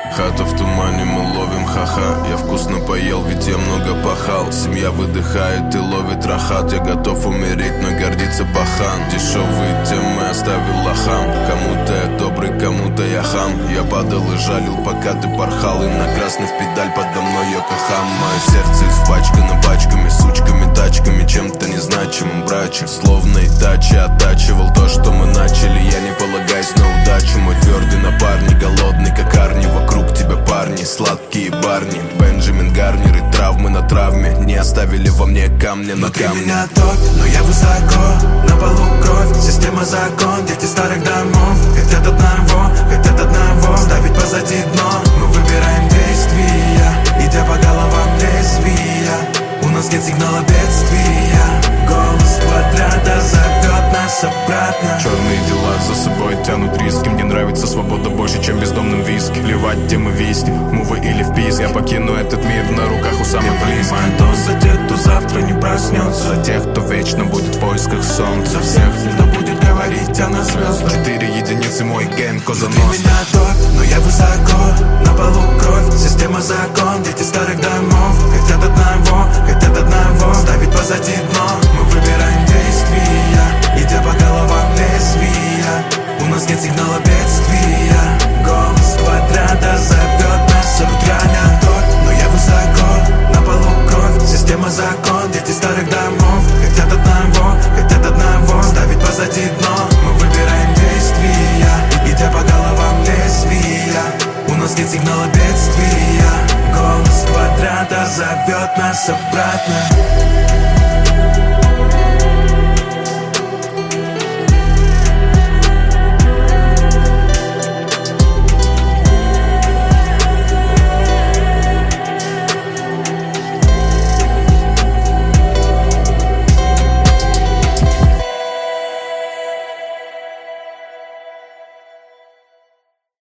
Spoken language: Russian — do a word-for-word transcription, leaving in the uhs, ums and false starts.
Хата в тумане, мы ловим ха-ха. Я вкусно поел, ведь я много пахал. Семья выдыхает и ловит рахат. Я готов умереть, но гордится пахан. Дешевые темы оставил лохам. Кому-то я добрый, кому-то я хам. Я падал и жалил, пока ты порхал. И на красных педаль подо мной Йокохам. Мое сердце испачкано пачками, сучками, тачками, чем-то незначимым, брачем. Словно и тачи оттачивал то, что мы начали. Я не полагаюсь на удачу. Мой твердый напарник, голодный как Арни. Вокруг тебя парни, сладкие барни. Бенджамин Гарнер и травмы на травме не оставили во мне камня на внутри камне. меня топь, но я высоко. На полу кровь, система закон. Дети старых домов хотят одного, хотят одного ставить позади дно. Мы выбираем действия, идя по головам лезвия. У нас нет сигнала бедствия. Голос квадрата зовет нас обратно. Черные дела за собой тянут риски. Мне нравится свобода больше, чем бездомным виски. Плевать, где мы виснем, мувы или в писк. Я покину этот мир на руках у самых близких. То за тех, кто завтра не проснется. За тех, кто вечно будет в поисках солнца. За всех, кто будет говорить о нас звездах. Четыре единицы, мой гейм, Коза Внутри Ностра. меня топь, но я высоко. На полу кровь, система закон. Дети старых домов хотят одного, хотят одного ставить позади дно. Мы выбираем действия, идя по головам лезвия. У нас нет сигнала бедствия. Голос квадрата зовет нас обратно. Топь, но я высоко. На полу кровь, система закон. Дети старых домов хотят одного, хотят одного ставить позади дно. Мы выбираем действия, идя по головам лезвия. У нас нет сигнала бедствия. Голос квадрата зовет нас обратно.